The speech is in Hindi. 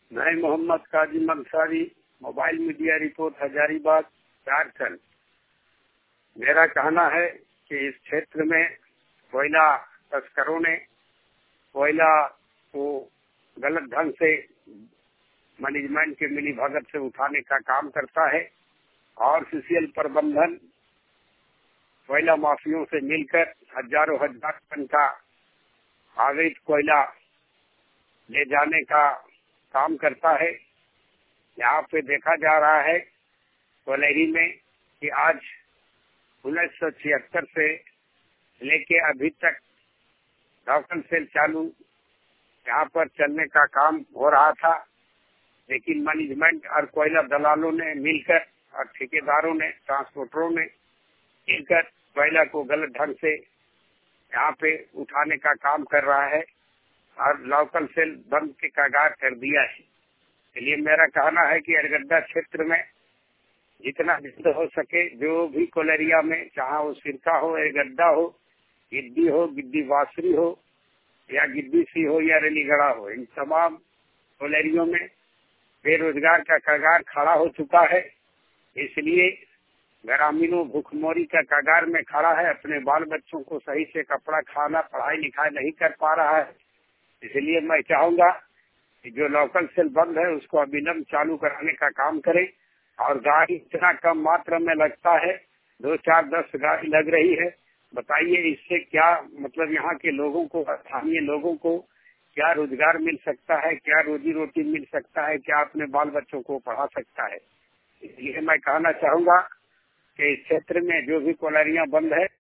मैं Mohammad Kazim Ansari, mobile media report, Hazaribagh, Jharkhand. मेरा कहना है कि इस क्षेत्र में कोयला तस्करों ने कोयला को गलत ढंग से मैनेजमेंट के मिलीभगत से उठाने का काम करता है और सीसीएल प्रबंधन कोयला माफियों से मिलकर हजारों हजार टन का अवैध कोयला ले जाने का काम करता है। यहाँ पे देखा जा रहा है कोयलही में कि आज 1976 से लेके अभी तक लोकल सेल चालू यहाँ पर चलने का काम हो रहा था, लेकिन मैनेजमेंट और कोयला दलालों ने मिलकर और ठेकेदारों ने, ट्रांसपोर्टरों ने मिलकर कोयला को गलत ढंग से यहाँ पे उठाने का काम कर रहा है और लोकल सेल बंद के कगार कर दिया है। इसलिए मेरा कहना है कि अरगड्डा क्षेत्र में जितना जल्द हो सके, जो भी कोलेरिया में, चाहे वो सिरका हो, अरगड्डा हो, गिद्दी वासरी हो या गिद्दी सी हो या रेलीगढ़ा हो, इन तमाम कोलेरियों में बेरोजगार का कगार खड़ा हो चुका है। इसलिए ग्रामीणों भूखमरी का कगार में खड़ा है, अपने बाल बच्चों को सही से कपड़ा, खाना, पढ़ाई लिखाई नहीं कर पा रहा है। इसलिए मैं चाहूंगा कि जो लोकल सेल बंद है उसको अविलंब चालू कराने का काम करें और गाड़ी इतना कम मात्रा में लगता है, 2, 4, 10 गाड़ी लग रही है। बताइए इससे क्या मतलब यहाँ के लोगों को, स्थानीय लोगों को क्या रोजगार मिल सकता है, क्या रोजी रोटी मिल सकता है, क्या अपने बाल बच्चों को पढ़ा सकता है। इसलिए मैं कहना चाहूंगा कि इस क्षेत्र में जो भी कोयलारियां बंद है